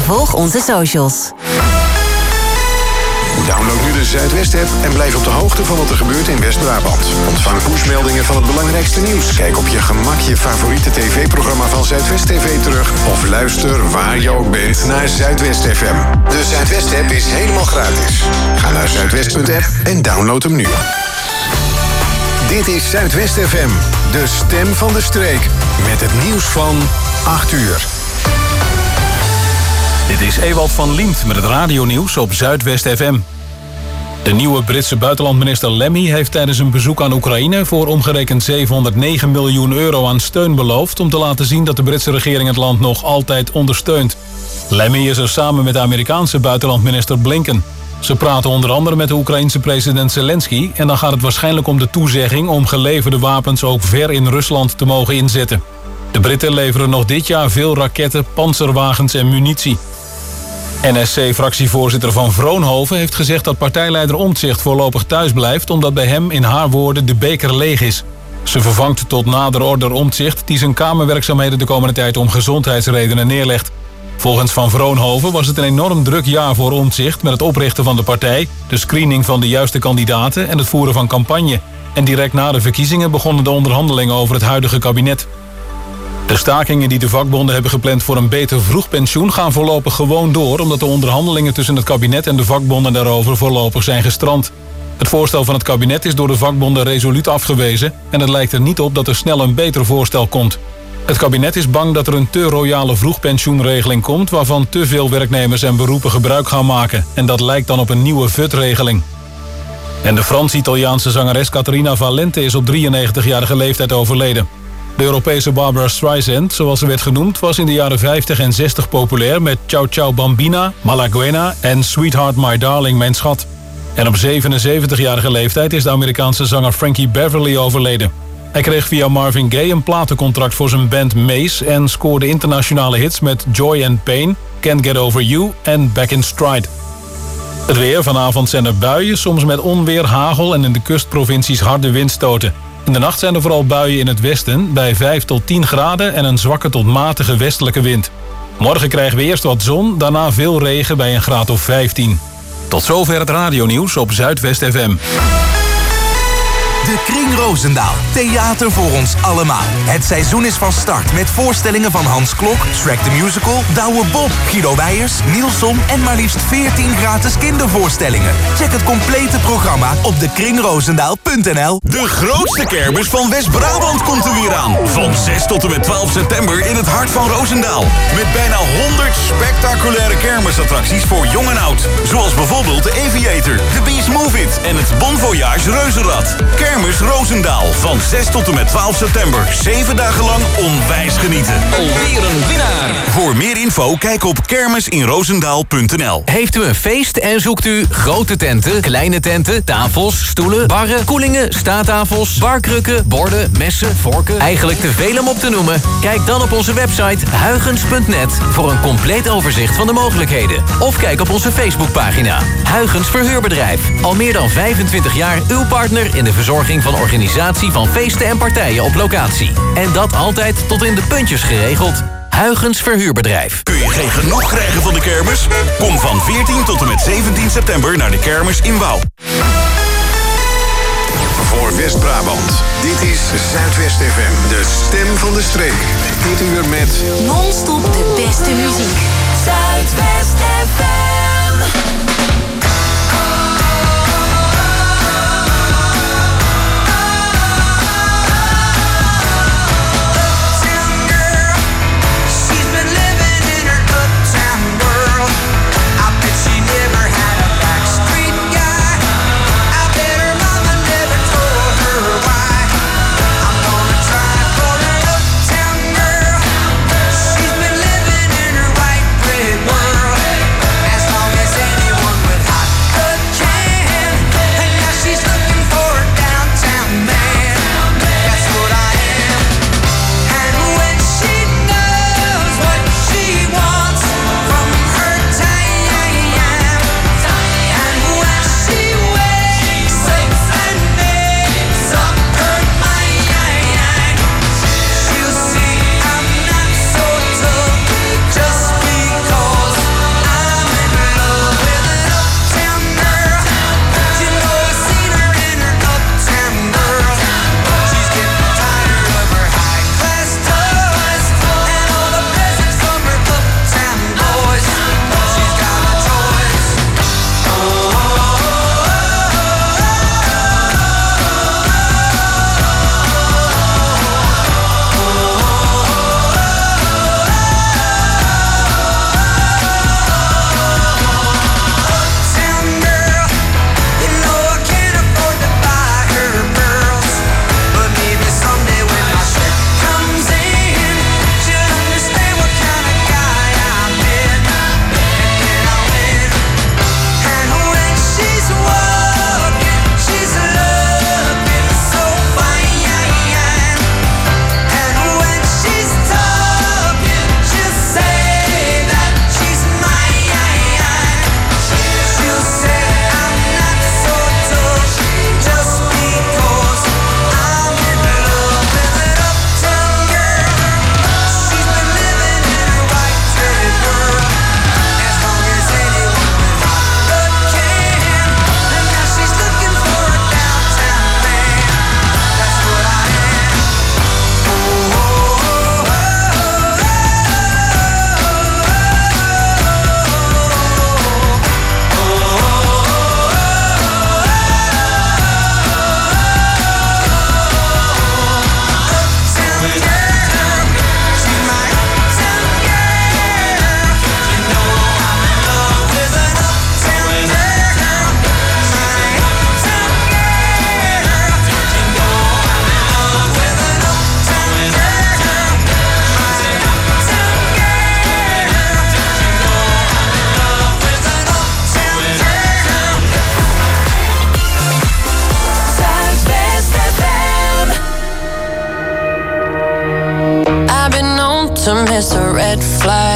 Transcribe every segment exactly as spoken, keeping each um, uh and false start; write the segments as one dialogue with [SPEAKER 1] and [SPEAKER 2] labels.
[SPEAKER 1] volg onze socials.
[SPEAKER 2] Download nu de Zuidwest-app en blijf op de hoogte van wat er gebeurt in West-Brabant. Ontvang pushmeldingen van het belangrijkste nieuws. Kijk op je gemak je favoriete tv-programma van Zuidwest T V terug. Of luister waar je ook bent naar Zuidwest F M. De Zuidwest-app is helemaal gratis. Ga naar zuidwest punt app en download hem nu. Dit is Zuidwest F M, de stem van de streek. Met het nieuws van acht uur.
[SPEAKER 3] Dit is Ewald van Liemt met het radionieuws op Zuidwest F M. De nieuwe Britse buitenlandminister Lemmy heeft tijdens een bezoek aan Oekraïne voor omgerekend zevenhonderdnegen miljoen euro aan steun beloofd om te laten zien dat de Britse regering het land nog altijd ondersteunt. Lemmy is er samen met de Amerikaanse buitenlandminister Blinken. Ze praten onder andere met de Oekraïense president Zelensky en dan gaat het waarschijnlijk om de toezegging om geleverde wapens ook ver in Rusland te mogen inzetten. De Britten leveren nog dit jaar veel raketten, panzerwagens en munitie. N S C-fractievoorzitter Van Vroonhoven heeft gezegd dat partijleider Omtzigt voorlopig thuis blijft omdat bij hem in haar woorden de beker leeg is. Ze vervangt tot nader order Omtzigt die zijn kamerwerkzaamheden de komende tijd om gezondheidsredenen neerlegt. Volgens Van Vroonhoven was het een enorm druk jaar voor Omtzigt met het oprichten van de partij, de screening van de juiste kandidaten en het voeren van campagne. En direct na de verkiezingen begonnen de onderhandelingen over het huidige kabinet. De stakingen die de vakbonden hebben gepland voor een beter vroegpensioen gaan voorlopig gewoon door, omdat de onderhandelingen tussen het kabinet en de vakbonden daarover voorlopig zijn gestrand. Het voorstel van het kabinet is door de vakbonden resoluut afgewezen en het lijkt er niet op dat er snel een beter voorstel komt. Het kabinet is bang dat er een te royale vroegpensioenregeling komt waarvan te veel werknemers en beroepen gebruik gaan maken. En dat lijkt dan op een nieuwe V U T-regeling. En de Frans-Italiaanse zangeres Caterina Valente is op drieënnegentigjarige leeftijd overleden. De Europese Barbara Streisand, zoals ze werd genoemd, was in de jaren vijftig en zestig populair met Ciao Ciao Bambina, Malaguena en Sweetheart My Darling Mijn Schat. En op zevenenzeventigjarige leeftijd is de Amerikaanse zanger Frankie Beverly overleden. Hij kreeg via Marvin Gaye een platencontract voor zijn band Mace en scoorde internationale hits met Joy and Pain, Can't Get Over You en Back in Stride. Het weer, vanavond zijn er buien, soms met onweer, hagel en in de kustprovincies harde windstoten. In de nacht zijn er vooral buien in het westen, bij vijf tot tien graden en een zwakke tot matige westelijke wind. Morgen krijgen we eerst wat zon, daarna veel regen bij een graad of vijftien. Tot zover het radionieuws op Zuidwest F M.
[SPEAKER 4] De Kring Roosendaal. Theater voor ons allemaal. Het seizoen is van start met voorstellingen van Hans Klok, Shrek the Musical, Douwe Bob, Guido Weijers, Nielson en maar liefst veertien gratis kindervoorstellingen. Check het complete programma op de kring roosendaal punt n l.
[SPEAKER 5] De grootste kermis van West-Brabant komt er weer aan. Van zes tot en met twaalf september in het hart van Roosendaal. Met bijna honderd spectaculaire kermisattracties voor jong en oud. Zoals bijvoorbeeld de Aviator, de Beast Move It en het Bon Voyage Reuzenrad. Kermis Roosendaal. Van zes tot en met twaalf september. Zeven dagen lang onwijs genieten.
[SPEAKER 6] Alweer een winnaar.
[SPEAKER 5] Voor meer info kijk op kermis in roosendaal punt n l.
[SPEAKER 6] Heeft u een feest en zoekt u grote tenten, kleine tenten, tafels, stoelen, barren, koelingen, staattafels, barkrukken, borden, messen, vorken? Eigenlijk te veel om op te noemen? Kijk dan op onze website huygens punt net voor een compleet overzicht van de mogelijkheden. Of kijk op onze Facebookpagina. Huygens Verhuurbedrijf. Al meer dan vijfentwintig jaar uw partner in de verzorging van organisatie van feesten en partijen op locatie. En dat altijd tot in de puntjes geregeld. Huygens Verhuurbedrijf.
[SPEAKER 5] Kun je geen genoeg krijgen van de kermis? Kom van veertien tot en met zeventien september naar de kermis in Wouw.
[SPEAKER 2] Voor West-Brabant, dit is Zuidwest F M, de stem van de streek. Dit uur met
[SPEAKER 1] Non-stop de beste muziek.
[SPEAKER 7] Zuidwest F M.
[SPEAKER 8] One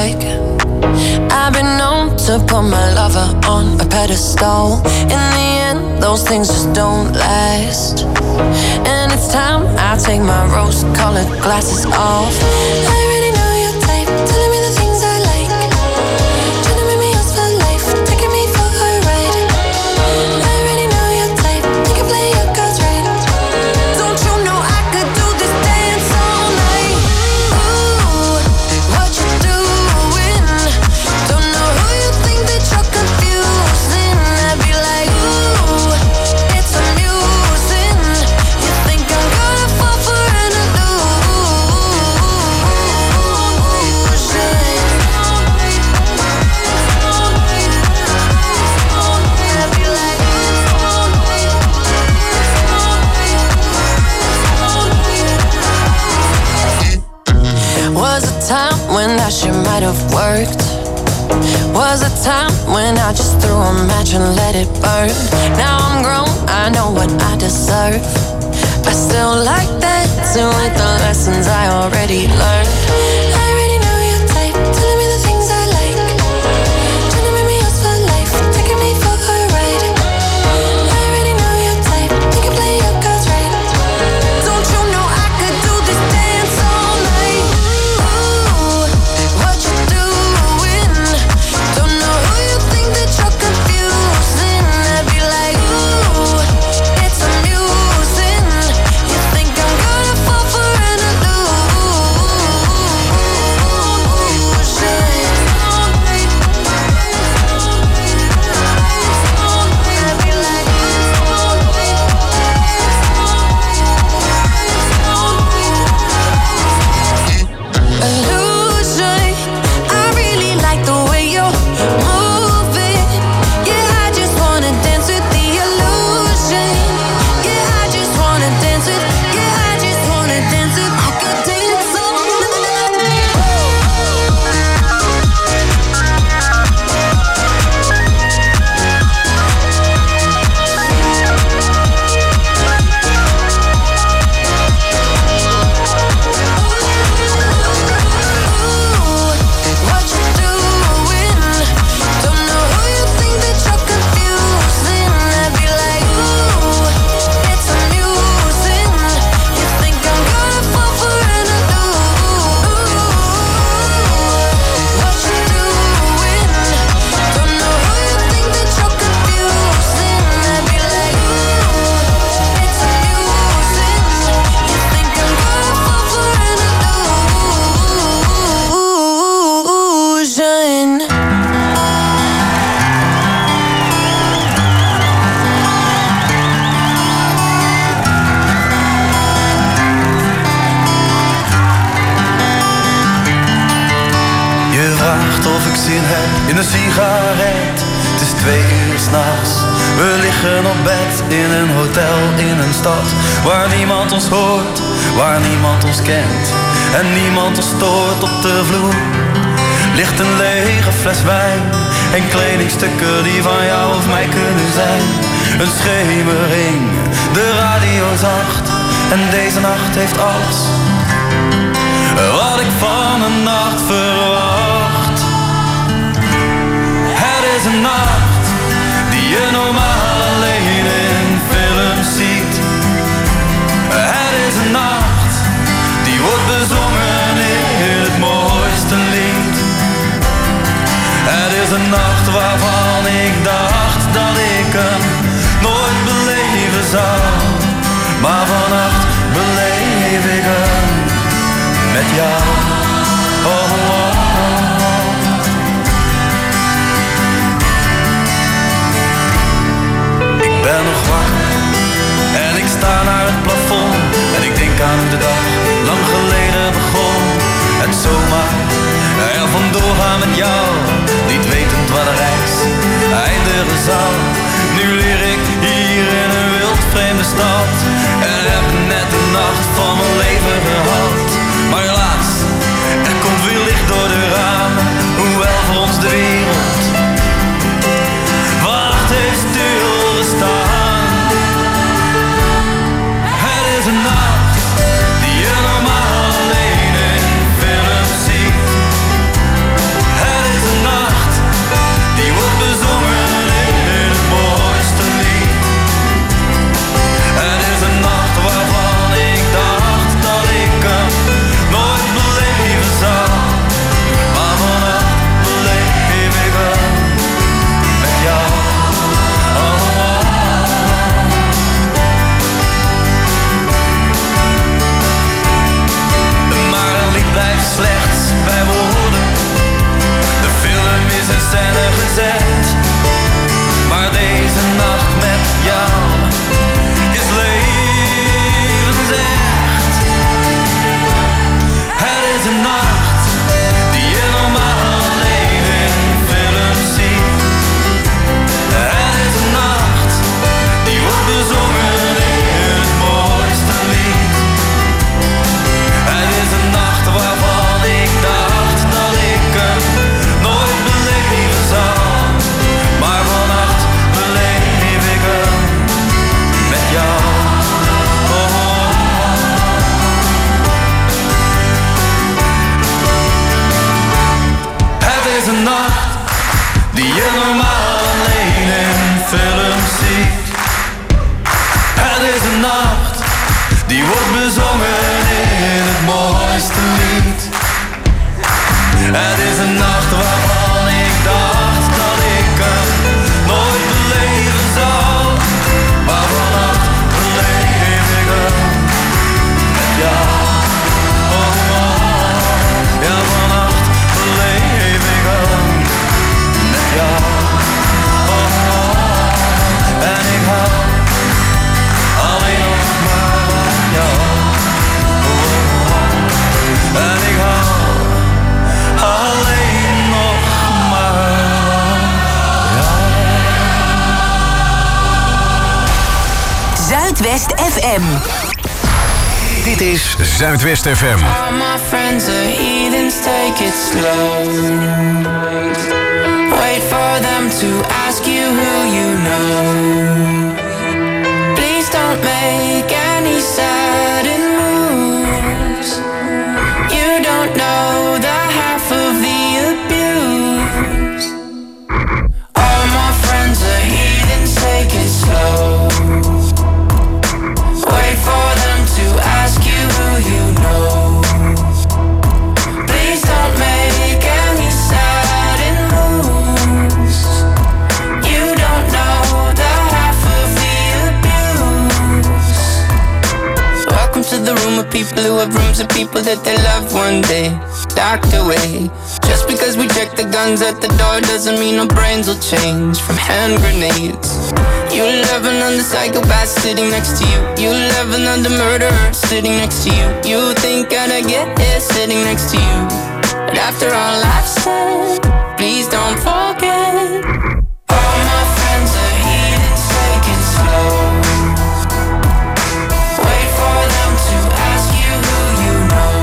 [SPEAKER 8] like. I've been known to put my lover on a pedestal. In the end, those things just don't last. And it's time I take my rose-colored glasses off. I already know your type, telling me the things I like. Trying to make me yours for life, taking me for a ride. I already know your type, you can play your cards right. Don't you know I could do this dance all night? Ooh, what you doing? Don't know who you think that you're confusing. I'd be like, ooh, it's amusing. You think I'm gonna fall for an Was a time when that shit might have worked. Was a time when I just threw a match and let it burn. Now I'm grown, I know what I deserve. I still like that, too, with the lessons I already learned. I already know your type, telling me the things I like. Trying to make me yours for life, taking me for a ride. I already know your type, you can play your cards right. Don't you know I could do this dance all night? Ooh, what you doing? Don't know who you think that you're confusing. I'd be like, ooh, it's amusing. You think I'm gonna fall for an illusion. I really like the way you're moving. Yeah, I just wanna dance with the illusion. Yeah, I just wanna dance with. Yeah, I just wanna dance with. I could dance all night. Ooh, what you doing? Don't know who you think that you're confusing. I'd be like, ooh, it's amusing. You think I'm gonna fall for an illusion. What you doing? Don't know who you think that you're confusing. I'd be like, ooh, it's amusing. You think I'm gonna fall for an illusion.
[SPEAKER 9] Je vraagt of ik zin heb in een sigaret. Het is twee uur s'nachts. We liggen op bed in een hotel in een stad waar niemand ons hoort, waar niemand ons kent en niemand ons stoort. Op de vloer ligt een lege fles wijn en kledingstukken die van jou of mij kunnen zijn. Een schemering, de radio zacht en deze nacht heeft alles wat ik van een nacht verwacht. Het is een nacht die je normaal alleen in films ziet. Het is een nacht die wordt bezongen in het mooiste lied. Het is een nacht waarvan ik dacht dat ik hem nooit beleven zou. Maar vannacht beleef ik hem met jou. Oh, oh, oh. Ik ben nog wakker en ik sta naar het plafond en ik denk aan de dag lang geleden begon. Het zomaar er vandoor gaan met jou, niet wetend waar de reis eindigen zal. Nu leer ik hier in een wild vreemde stad en heb net de nacht van mijn leven gehad. Maar helaas, er komt weer licht door scène gezet. Maar deze nacht met jou is levensecht. Het is een nacht die je normaal alleen in films ziet. Het is een nacht die wordt bezongen in het mooiste lied. Het is een nacht waarvan ik dacht dat ik hem nooit beleven zou. Maar vannacht beleef ik hem met jou. Oh, oh. Het is een nacht die je normaal alleen in films ziet. Het is een nacht die wordt bezongen in het mooiste lied. Het is een nacht waarvan ik dacht dat ik hem nooit beleven zou. Maar vannacht beleef ik hem met jou. Oh, oh. Ja, vannacht beleef ik hem met jou. Oh, oh. En ik hou alleen nog maar van jou. Oh, oh. En ik hou alleen nog maar van jou.
[SPEAKER 1] Zuidwest F M.
[SPEAKER 2] Dit is Zuidwest F M.
[SPEAKER 8] All my friends are heathens, take it slow. Wait for them to ask you who you know. Please don't make any sudden moves. You don't know the half of the abuse. All my friends are heathens, take it slow. Wait for them to ask you who you know. Please don't make any sudden moves. You don't know the half of the abuse. Welcome to the room of people who have rooms of people that they love one day docked away. Just because we check the guns at the door doesn't mean our brains will change from hand grenades. You love another psychopath sitting next to you. You love another murderer sitting next to you. You think I'd get here sitting next to you. But after all I've said, please don't forget. All my friends are heathens, take it slow. Wait for them to ask you who you know.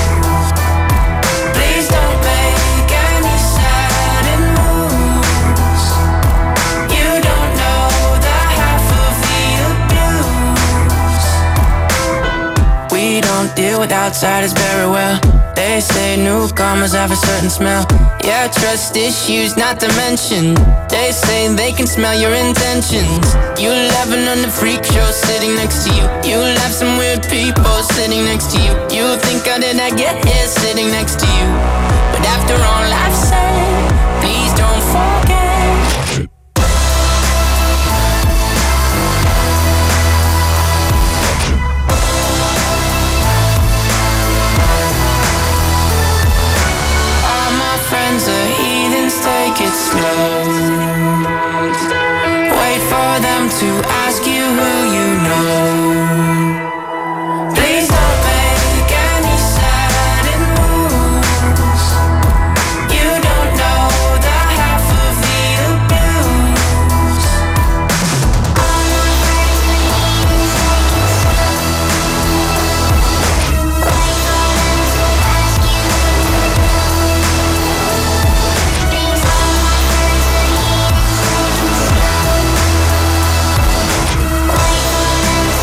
[SPEAKER 8] Please don't make any sudden moves. You don't know the half of the abuse. We don't deal with outsiders very well. They say newcomers have a certain smell. Yeah, trust issues not to mention. They say they can smell your intentions. You laughing on the freak show sitting next to you. You laugh some weird people sitting next to you. You think how did I get here sitting next to you? But after all I've said, please don't forget. Friends are heathens, take it slow. Wait for them to ask you who you know. Please don't make any sudden moves. You don't know the half of the abuse. All my friends are heathens, take it slow. Wait for them to ask you who you know.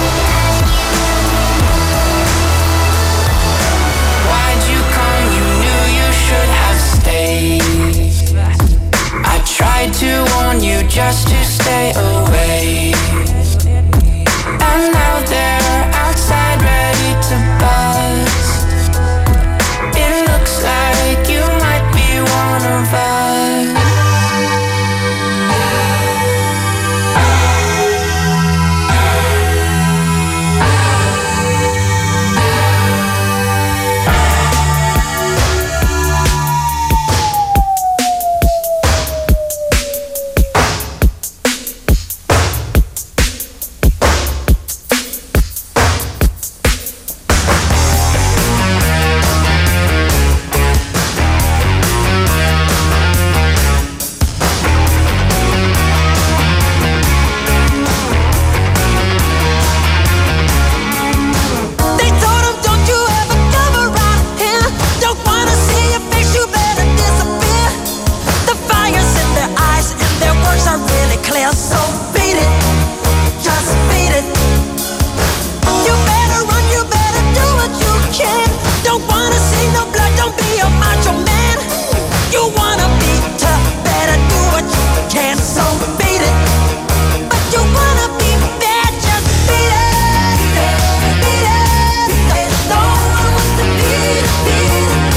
[SPEAKER 7] Yeah, so beat it, just beat it. You better run, you better do what you can. Don't wanna see no blood, don't be a macho man. You wanna be tough, better do what you can. So beat it, but you wanna be bad, just beat it, beat it, beat it. No one wants to beat it, beat it.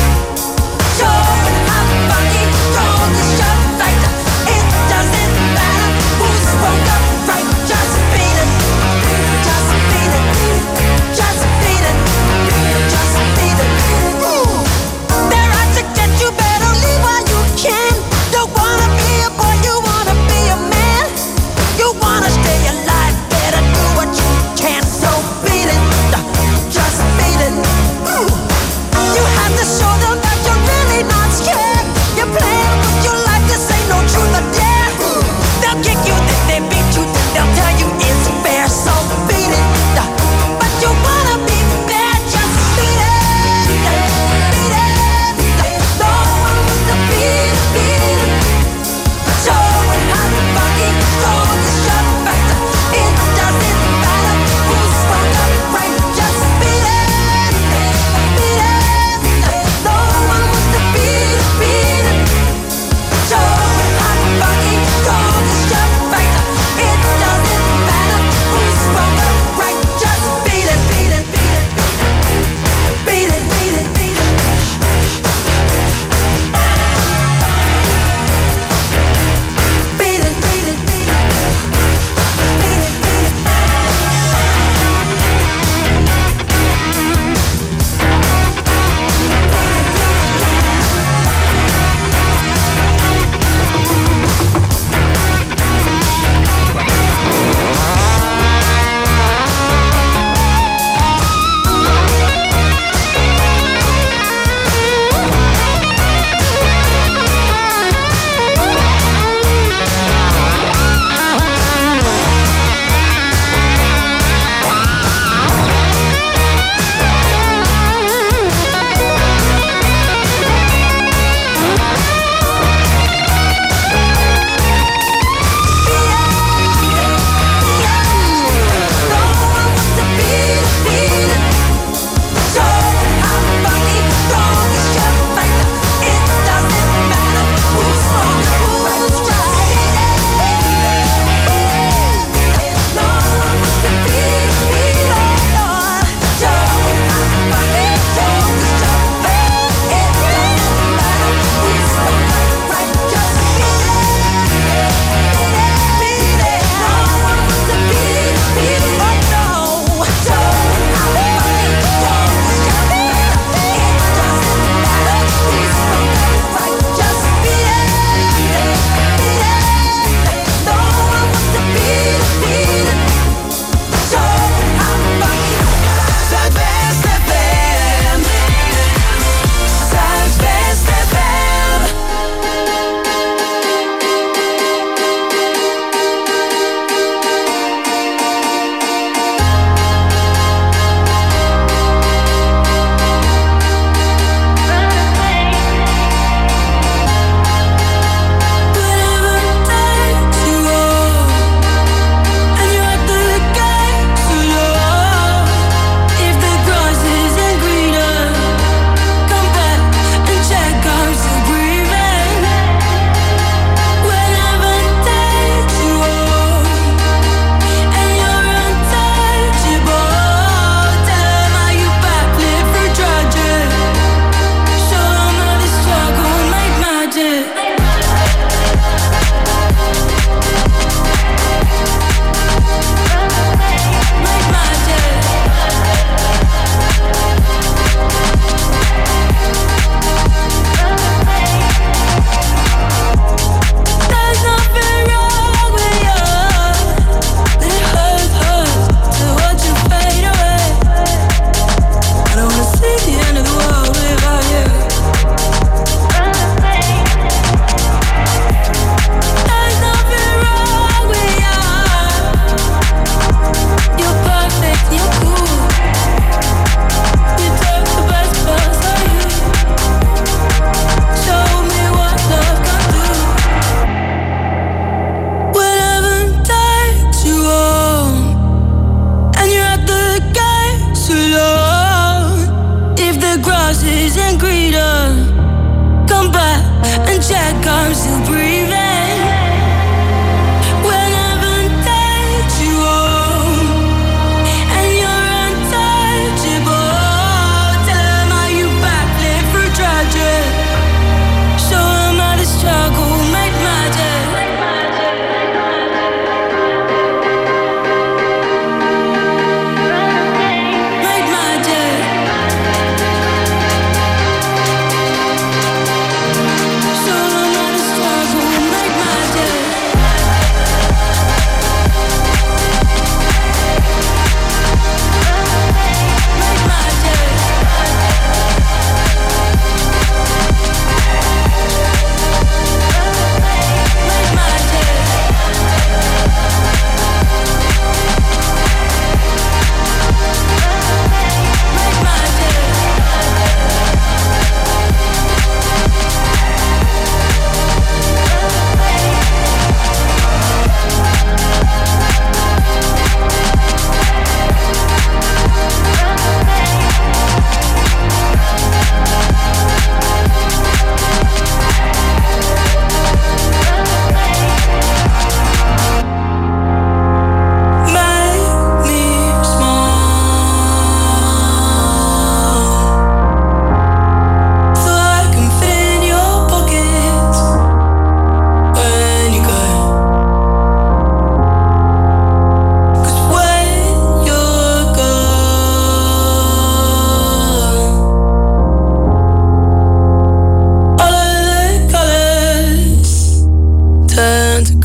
[SPEAKER 7] Showing how funny, strong the shot fighter. It doesn't matter who's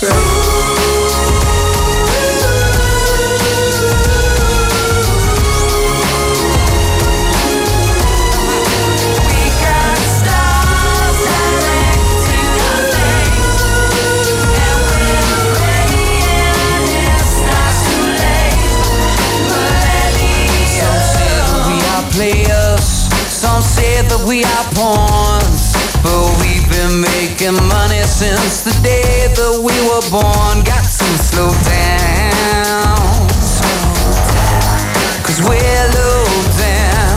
[SPEAKER 10] Some say that we are pawns, but we've been making money since the day that we were born. Got to slow down, cause we're low down.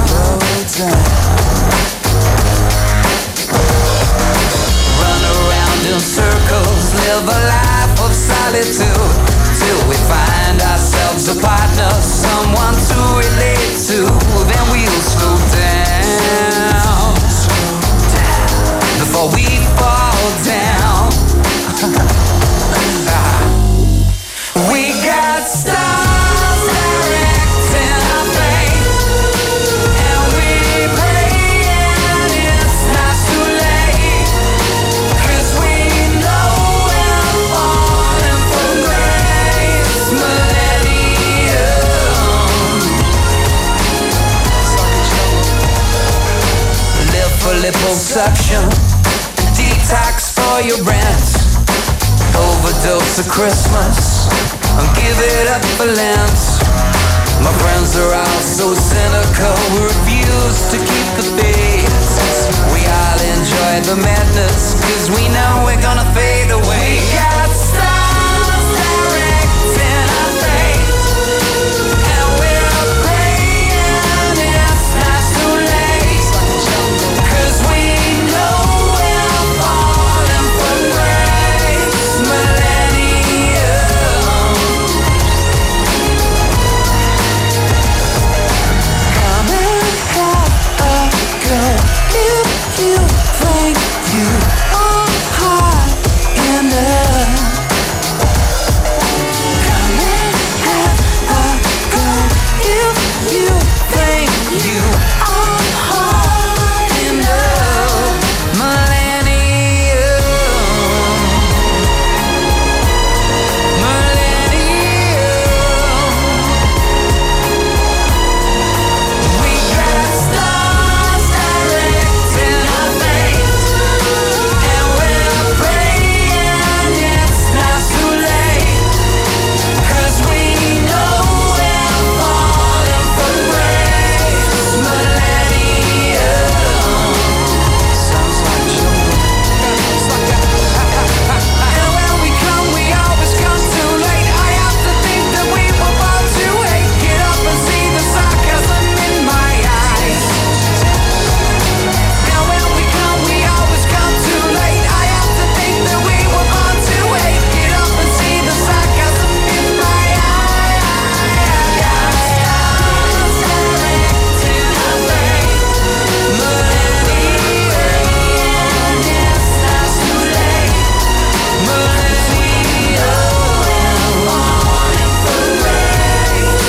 [SPEAKER 10] Run around in circles, live a life of solitude, till we find ourselves a partner, someone to relate to. Then we'll slow down before we fall down. We got stars directing our fate, and we praying it's not too late, 'cause we know we're falling from grace. Millennium, live for liposuction, detox for your rent, overdose of Christmas, and give it up for Lent. My friends are all so cynical, we refuse to keep the faith. We all enjoy the madness, 'cause we know we're gonna fade away. We got stars directing our fate, and we're praying it's not too late, 'cause we know we're falling from grace. Millennium, come and have a go. If you think you are hot enough, come and have a go. If you think you are hot enough. Millennium, millennium, we got stars directing our fate, and we're praying it's not too late, 'cause we know we're falling from grace. Millennium, sounds like jungle. And when we come, we always come too late. I have to think that we were born to hate. Get up and see the sarcasm in my eyes. And when we come, we always come too late. I have to think that we were born to hate. Get up and see the sarcasm in my eyes. Stars directing our fate. Millennium, it's not too late. Millennium, we're falling from grace.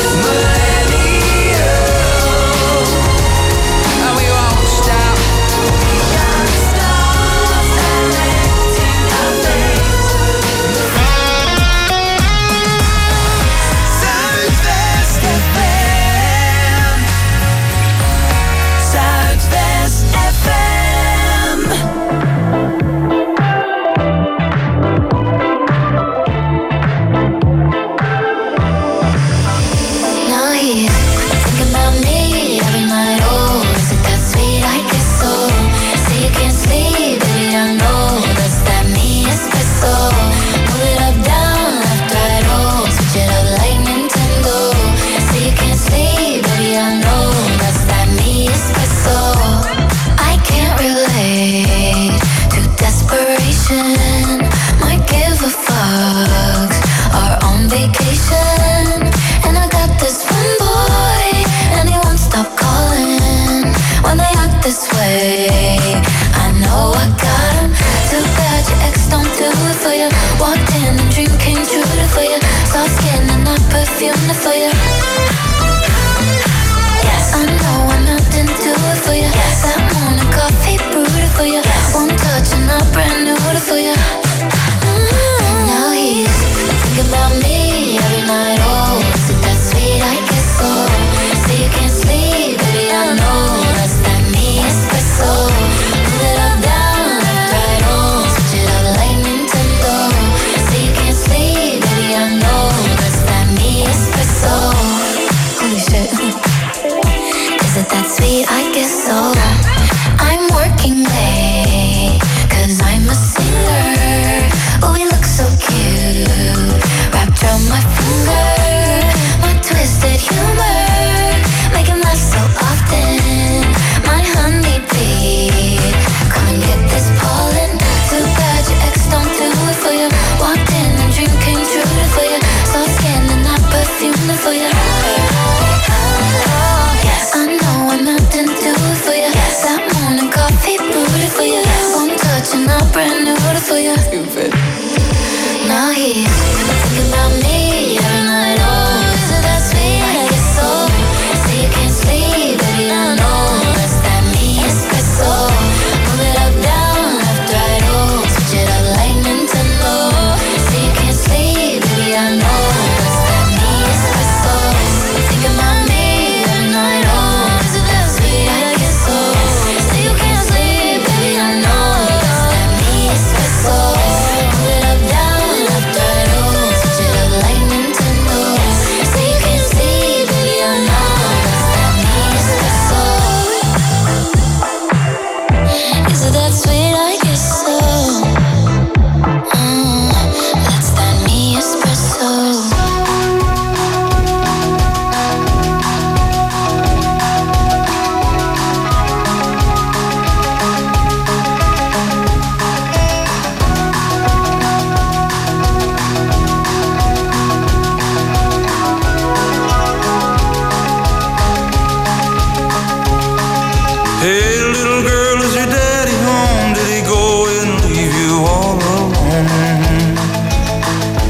[SPEAKER 10] Millennium, and we won't stop. We got stars directing our fate. Zuidwest F M, Zuidwest F M.
[SPEAKER 11] Now he's thinking about me every night. Oh, is it that sweet? I guess so. Say you can't sleep, baby, I know that's that me espresso. Move it up, down, left, right, oh, switch it up like Nintendo. Say you can't sleep, baby, I know that's that me espresso. I can't relate to desperation. Might give a fuck. Are on vacation, and I got this one boy, and he won't stop calling when they act this way. I know I got him. Too bad your ex don't do it for you. Walked in and dream came true for you. Soft skin and not perfume for you. Yes, I know I didn't do it for you. Yes, that morning coffee brewed it for you. Yes, one touch and I brand new it for you. Mm. Now he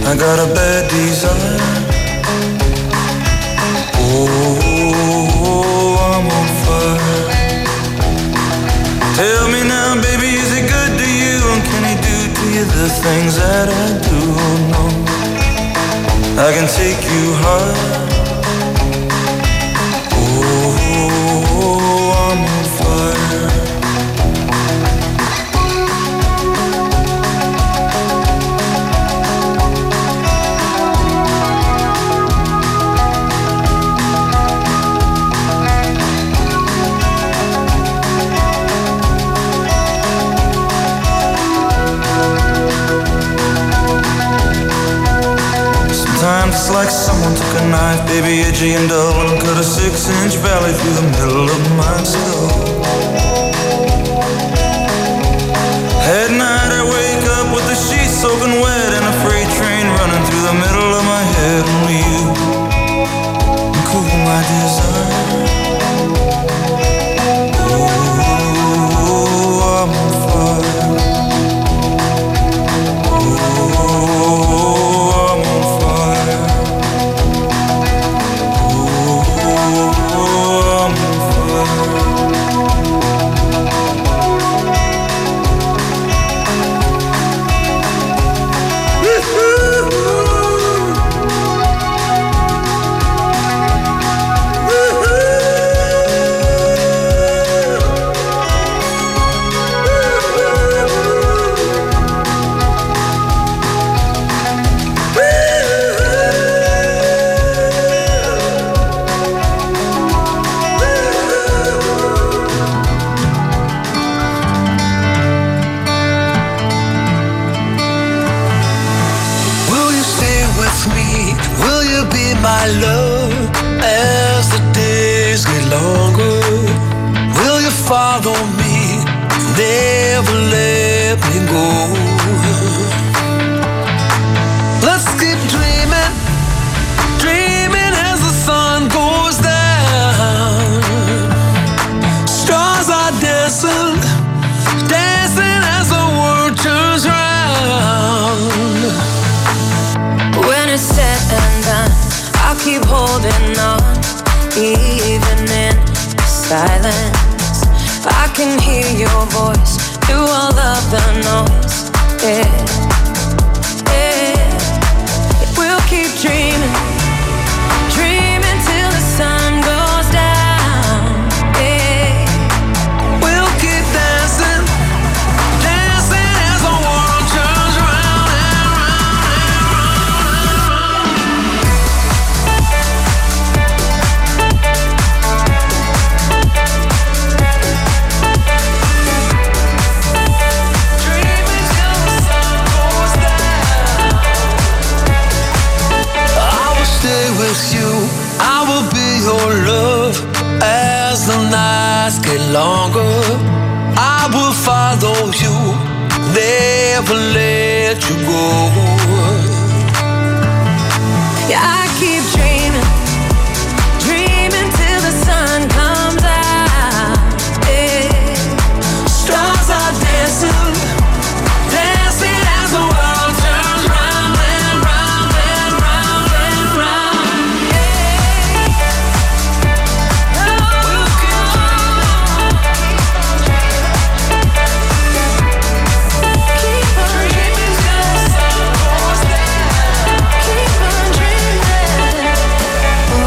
[SPEAKER 9] I got a bad desire. Oh, I'm on fire. Tell me now, baby, is he good to you? And can he do to you the things that I do? No, I can take you high. Oh, I'm on fire. Sometimes it's like someone took a knife, baby, edgy and dull, and cut a six-inch valley through the middle of my skull. At night I wake up with the sheets soaking wet and a freight train running through the middle of my head. Only you can cool my desire. Oh, I'm on fire. My love, as the days get longer, will you follow me, never let me go? Let's keep dreaming, dreaming as the sun goes down. Stars are dancing, dancing as the world turns round.
[SPEAKER 8] When it's said and done, I'll keep holding on, even in silence. I can hear your voice through all of the noise. Yeah, yeah. We'll keep dreaming, dreaming till the sun goes down. Yeah, we'll keep dancing, dancing as the world turns round and round
[SPEAKER 9] I will be your love as the nights get longer. I will follow you, never let you go.
[SPEAKER 8] Yeah, I keep dreaming, dreaming till the sun comes out. Yeah. Stars are dancing, dancing as the world turns round and round and round and round. Yeah. Oh, we'll keep dreaming, keep on dreaming till the sun goes down. Keep on dreaming. Oh,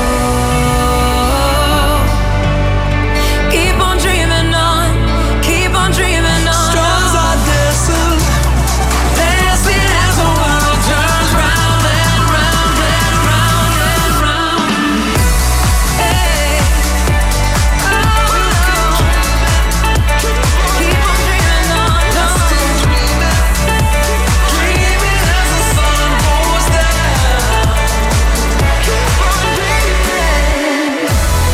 [SPEAKER 8] keep on dreaming on, keep on dreaming on.
[SPEAKER 9] Stars are dancing,
[SPEAKER 8] dancing as the world turns round and round and round and round. Hey, oh, keep on dreaming on,
[SPEAKER 9] still dreaming, dreaming as the sun goes down.
[SPEAKER 8] keep on dreaming.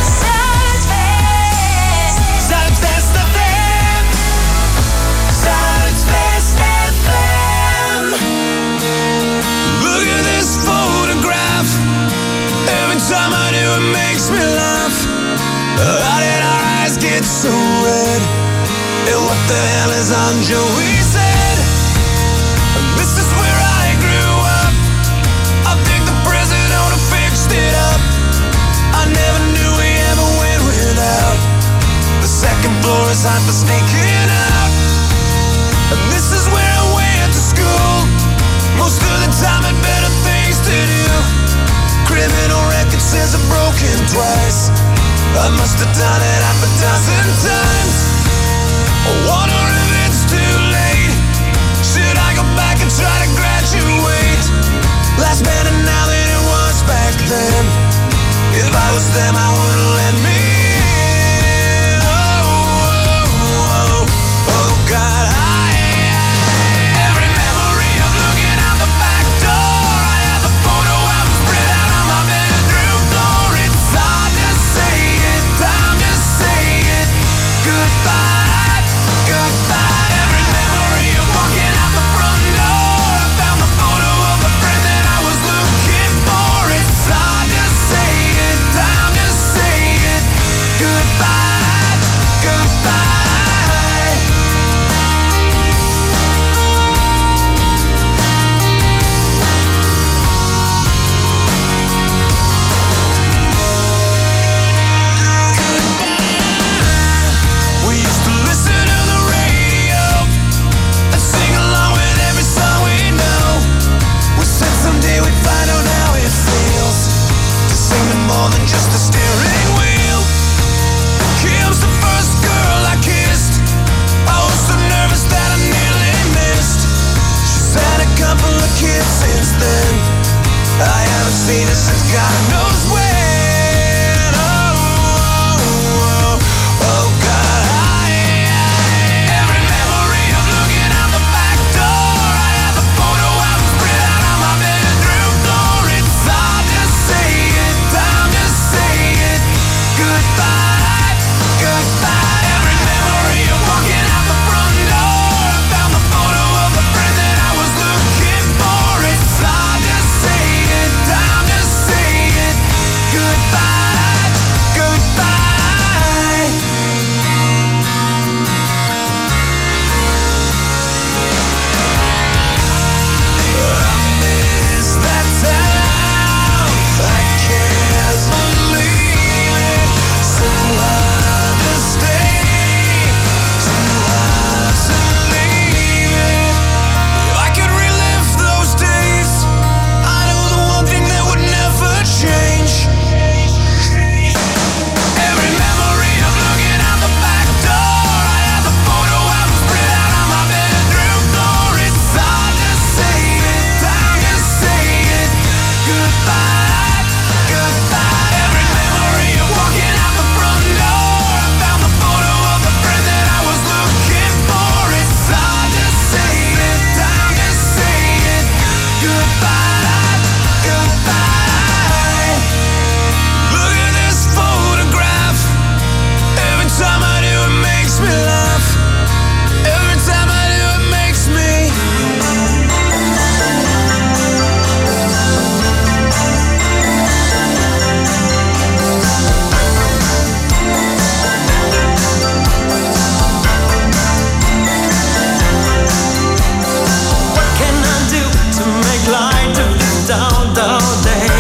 [SPEAKER 9] Zuidwest F M, Zuidwest F M. Look at this photograph. Every time I do, it makes me laugh. How did our eyes get so red? And what the hell is on Joey's head? This is where I grew up.
[SPEAKER 12] promises are broken twice. I must have done it half a dozen times. I wonder if it's too late. Should I go back and try to graduate? Life's better now than it was back then. If I was them, I wouldn't let me in. Oh, oh, oh, oh God, I, every memory of looking out the back door. I have the photo album spread out on my bedroom floor. It's hard to say it, time to say it. Goodbye, goodbye. Every memory of walking out the front door. I found the photo of a friend that I was looking for. It's hard to say it, time to say it. Goodbye, goodbye. We used to listen to the radio and sing along with every song we know. We said someday we'd find out how it feels to sing to more than just a steering wheel. Kim's the first girl I kissed. I was so nervous that I nearly missed. She's had a couple of kids since then. I haven't seen her since God knows when. Oh, oh, oh, oh God, I, every memory of looking out the back door. I have the photo album spread out on my bedroom floor. It's hard to say it, time to say it. Goodbye, goodbye. Every memory of walking out the front door. I found the photo of a friend that I was looking for. It's hard to say it, time to say it. Goodbye, goodbye. I miss that town. I can't believe it. So hard to stay, too hard to leave it. If I could relive those days, I know the one thing that would never change. Every memory of looking out the back door. I have the photo album spread out on my bedroom floor. It's hard to say it, time to say it. Goodbye, goodbye. Every memory of walking out the front door. I found the photo of a friend that I was looking for. It's hard to say it, time to say it. Goodbye, goodbye. Look at this photograph. Every time I do it makes me laugh. Every time I do it makes me. What can I do to make light of this down, down day?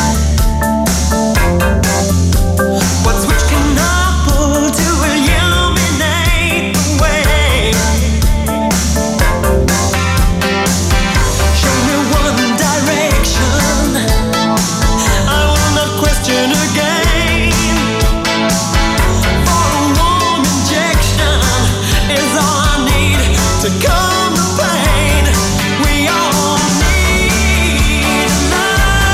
[SPEAKER 12] What switch can I pull to illuminate the way? Show me one direction. I will not question again. For a warm injection is all I need to calm the pain. We all need love.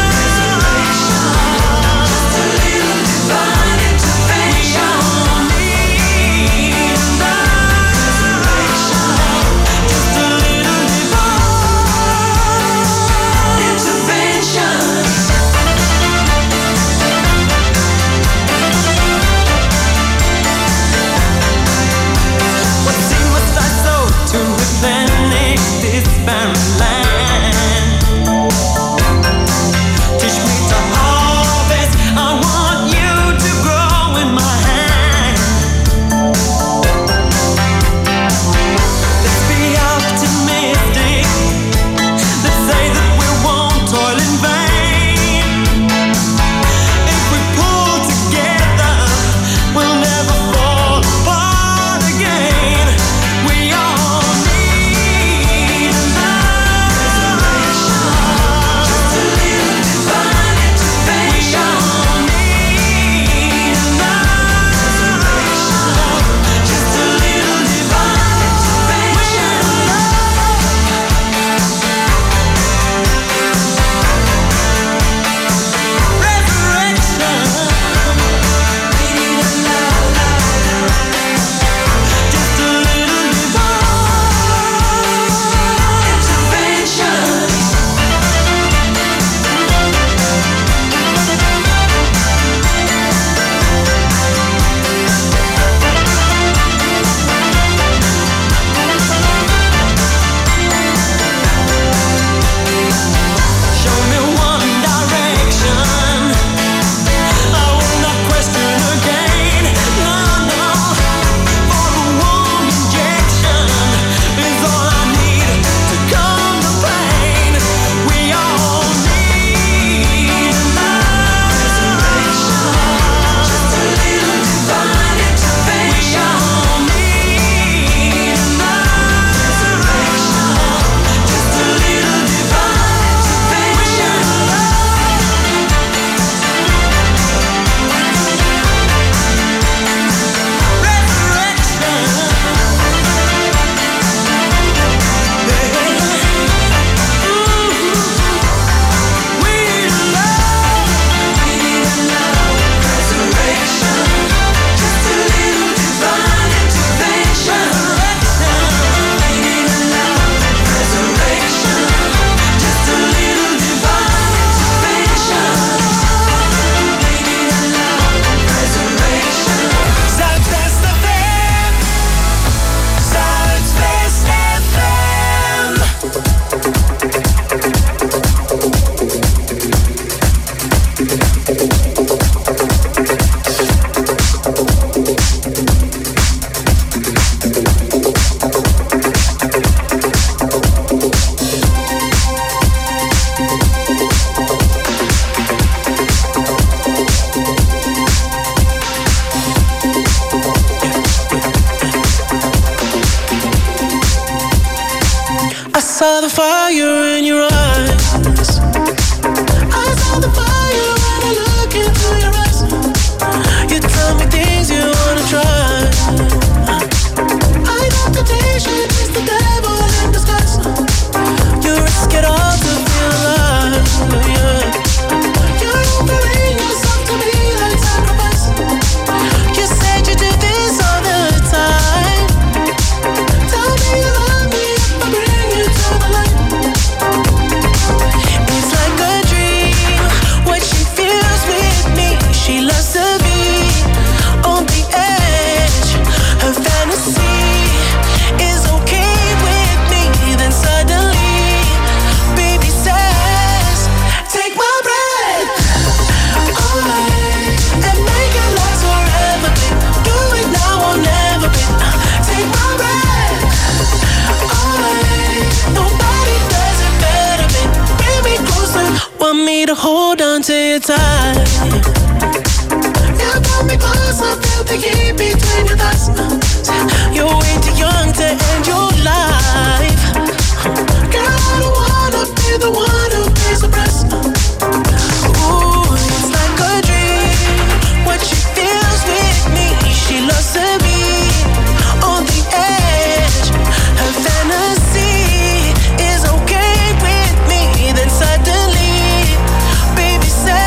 [SPEAKER 13] me to hold on to you tight. You pull me close, I feel the heat between your thighs. You're way too young to end your life. Girl, I don't wanna be the one who pays the price. Ooh, it's like a dream. What she feels with me, she loves to be on the edge. Her fantasy is okay with me. Then suddenly, baby says,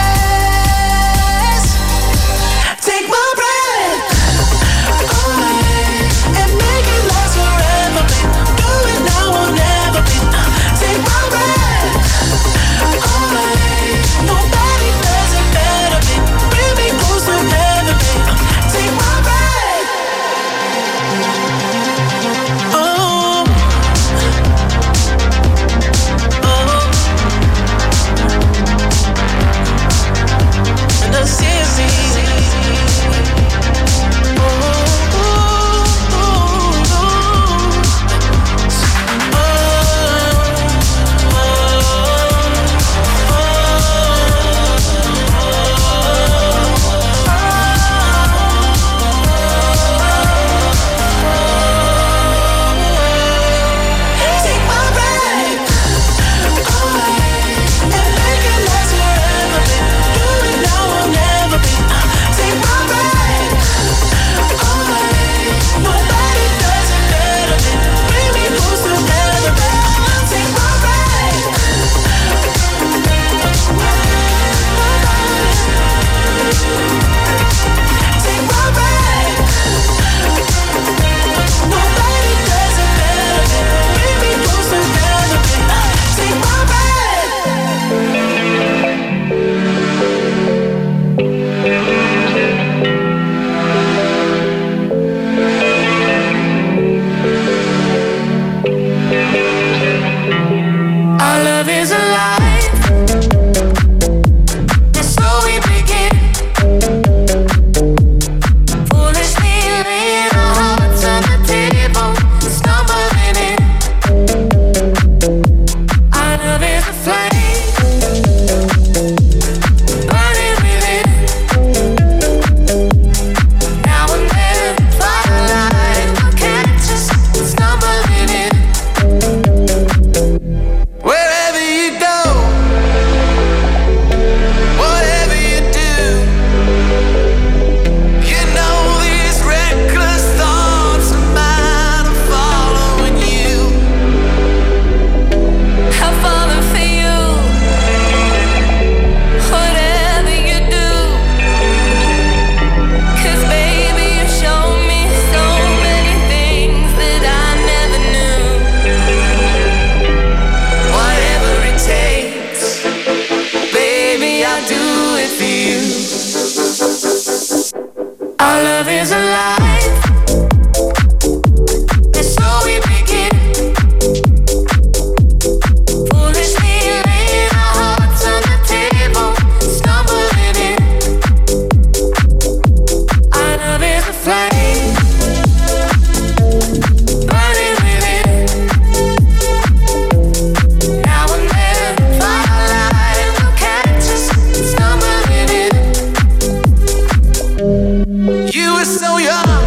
[SPEAKER 13] take my breath away and make it last forever, babe. Do it now or never, babe. Take my breath away. Nobody does it better, babe. Bring me close to heaven, babe. Take my breath. Oh, oh. And I see it, see it. Take my breath away and make it last forever, babe. Do it now or never, babe. Take my breath away. Nobody does it better, babe. Bring me close to heaven, babe. Take my breath. Take my breath. Nobody does it better, babe. Bring me close to heaven, babe. Take my breath. Our love is alive, and so we begin. Foolishly laying our hearts on the table, stumbling in. Our love is a flame, burning within. Now and then, firelight will catch us, stumbling in. Wherever you go, whatever you do, you know these reckless thoughts of mine are following you. I'm falling for you, whatever you do. 'Cause baby, you show me so many things that I never knew. Whatever it takes, baby, I'll do it for you. Our love is alive, and so we begin. Foolishly laying our hearts on the table, stumbling in. Our love is a flame, burning within. Now and then, firelight will catch us, stumbling in. You were so young.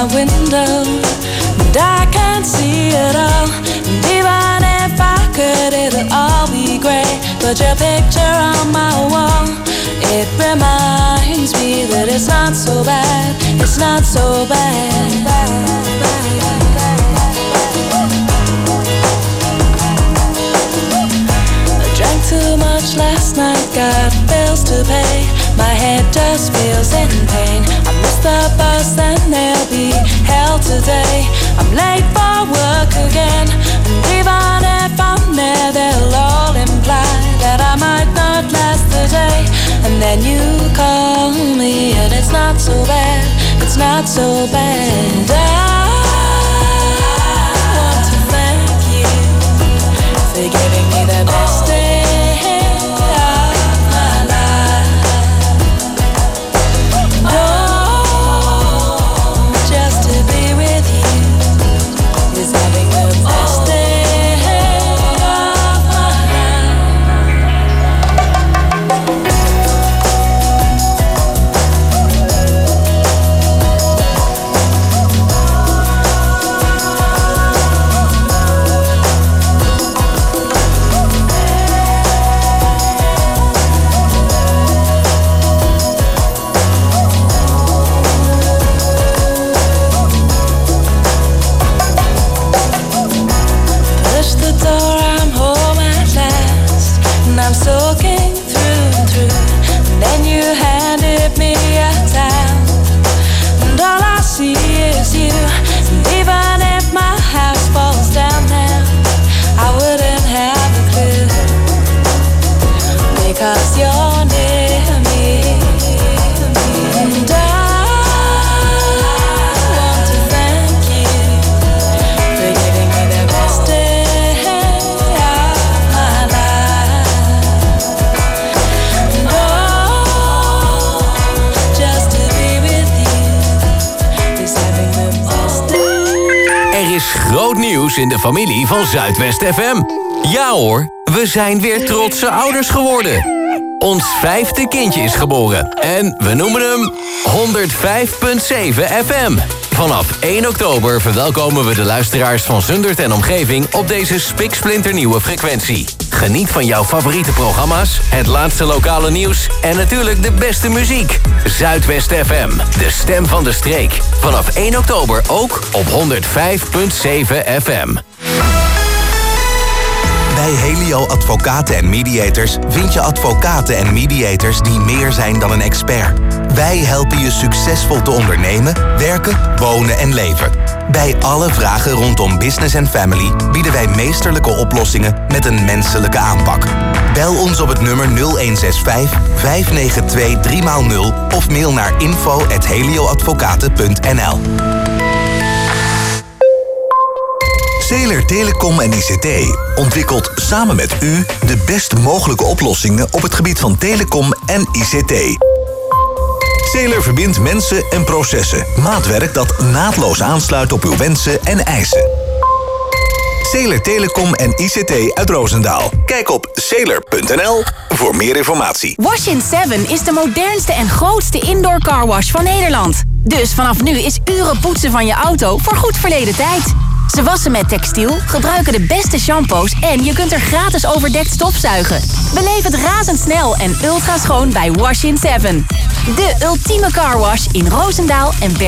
[SPEAKER 14] my window, and I can't see it all. And even if I could, it'll all be great. Put your picture on my wall. It reminds me that it's not so bad. It's not so bad. I drank too much last night, got bills to pay. My head just feels in pain. I missed the bus and there'll be hell today. I'm late for work again, and even if I'm there, they'll all imply that I might not last the day. And then you call me and it's not so bad. It's not so bad. I want to thank you for giving me the best day. Soaking through and through, and then you handed me a towel, and all I see is you. And even if my house falls down now, I wouldn't have a clue, because you're near me. And I want to thank you for giving me the best day of my life.
[SPEAKER 6] Er is groot nieuws in de familie van Zuidwest F M. Ja hoor, we zijn weer trotse ouders geworden. Ons vijfde kindje is geboren en we noemen hem honderdvijf komma zeven F M. Vanaf één oktober verwelkomen we de luisteraars van Zundert en omgeving op deze spiksplinternieuwe frequentie. Geniet van jouw favoriete programma's, het laatste lokale nieuws en natuurlijk de beste muziek. Zuidwest F M, de stem van de streek. Vanaf één oktober ook op honderdvijf komma zeven F M.
[SPEAKER 4] Bij Helio Advocaten en Mediators vind je advocaten en mediators die meer zijn dan een expert. Wij helpen je succesvol te ondernemen, werken, wonen en leven. Bij alle vragen rondom business en family bieden wij meesterlijke oplossingen met een menselijke aanpak. Bel ons op het nummer nul een zes vijf, vijf negen twee, drie nul of mail naar info at helioadvocaten punt n l.
[SPEAKER 15] Zeeler Telecom en I C T ontwikkelt samen met u de best mogelijke oplossingen op het gebied van telecom en I C T. Zeeler verbindt mensen en processen. Maatwerk dat naadloos aansluit op uw wensen en eisen. Zeeler Telecom en I C T uit Roosendaal. Kijk op zeeler punt n l voor meer informatie.
[SPEAKER 16] Wash in seven is de modernste en grootste indoor carwash van Nederland. Dus vanaf nu is uren poetsen van je auto voor goed verleden tijd. Ze wassen met textiel, gebruiken de beste shampoos en je kunt er gratis overdekt stofzuigen. Beleef het razendsnel en ultra schoon bij Wash in seven. De ultieme carwash in Roosendaal en Bergen.